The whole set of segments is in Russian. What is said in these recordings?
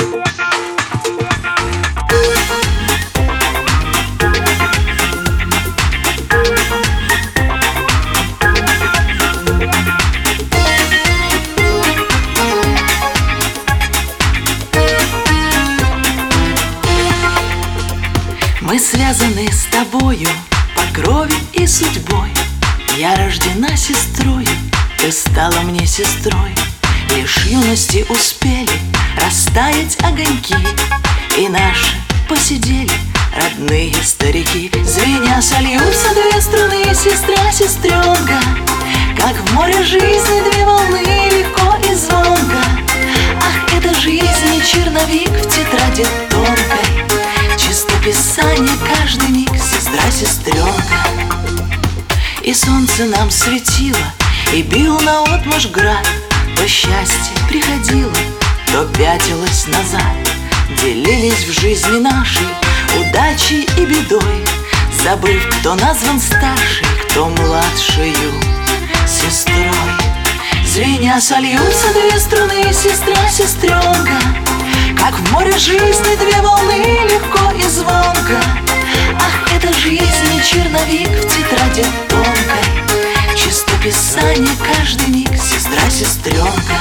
Мы связаны с тобою по крови и судьбой. Я рождена сестрою, ты стала мне сестрой. Лишь юности успели растаять огоньки, и наши посидели родные старики. Звеня сольются две струны, сестра, сестренка, как в море жизни две волны, легко и звонко. Ах, это жизнь не черновик в тетради тонкой, чистописание каждый миг, сестра, сестренка. И солнце нам светило, и бил наотмашь град. То счастье приходило, то пятилось назад. Делились в жизни нашей удачей и бедой, забыв, кто назван старшей, кто младшею сестрой. Звеня сольются две струны, сестра, сестренка, как в море жизни две волны, легко и звонко. Ах, это жизнь не черновик в тетради тонкой, чистописание каждый миг, сестра, сестренка.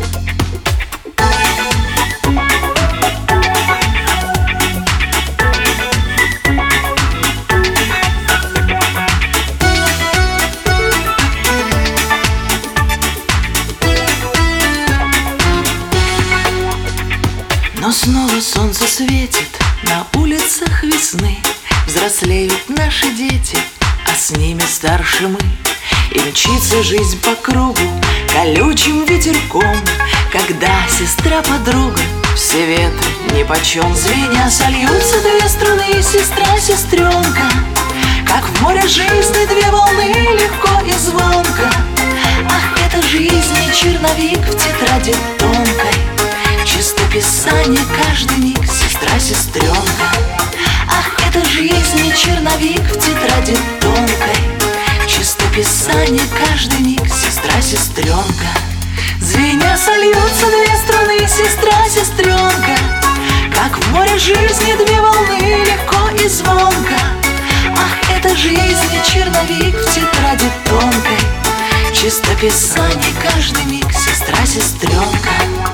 Но снова солнце светит на улицах весны. Взрослеют наши дети, а с ними старше мы. И мчится жизнь по кругу колючим ветерком, когда сестра-подруга все ветры нипочем. Звеня сольются две струны, сестра, сестренка, как в море жизни две волны, легко и звонко. Ах, это жизнь не черновик в тетради тонкой, чистописание каждый миг, сестра, сестренка. Ах, это жизнь не черновик в тетради тонкой, чистописание каждый миг, сестра, сестренка. Звеня сольются две струны, сестра, сестренка, как в море жизни две волны, легко и звонко. Ах, это жизнь не черновик в тетради тонкой, чистописание каждый миг, сестра, сестренка.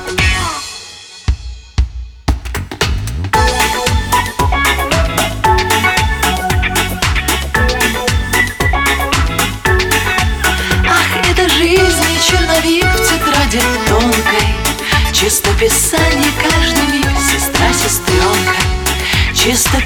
Черновик в тетради тонкой, чистописание каждый миг, сестра, сестренка.